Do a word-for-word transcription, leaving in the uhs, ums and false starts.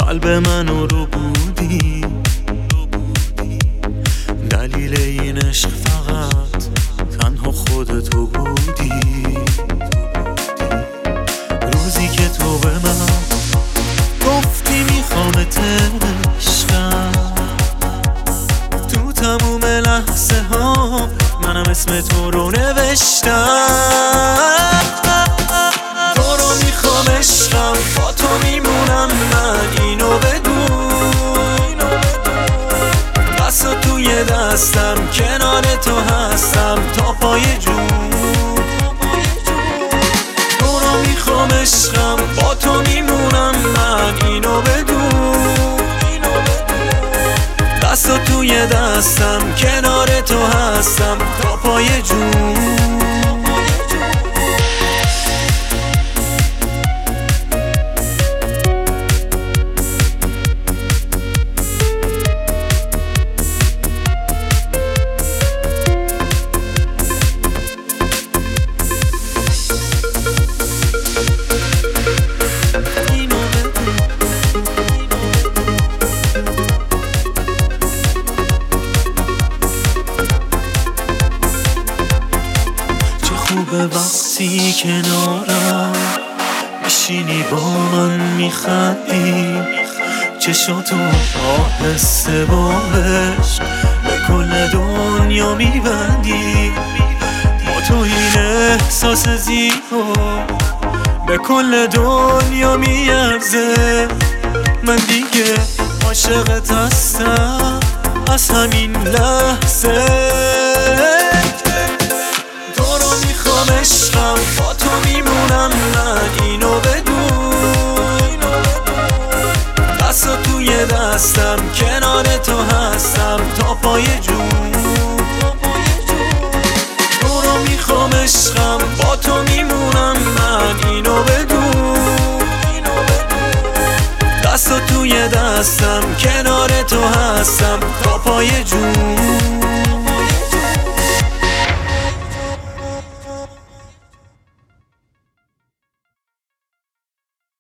قلب منو رو بودی، دلیل این عشق فقط تنها خودتو بودی. روزی که تو به من گفتی میخوامت عشقم، تو تموم لحظه ها منم اسم تو رو نوشتم. تو رو میخوام عشقم، با تو میمونم من، اینو بدون. دست توی دستم، کنار تو هستم تا پای جون. تو رو میخوام عشقم، با تو میمونم من، اینو بدون. دست توی دستم، کنار تو هستم تا پای جون. خوبه وقتی کنارم میشینی با من میخندی، چشاتو آهسته با عشق به کل دنیا میبندی. با تو این احساس زیبا به کل دنیا میارزه. من دیگه عاشقت هستم از همین لحظه. عشقم، با تو میمونم من، اینو بدون. دست توی دستم، کنار تو هستم تا پای جون. تو رو میخوام عشقم، با تو میمونم من، اینو بدون. دست توی دستم، کنار تو هستم تا پای جون.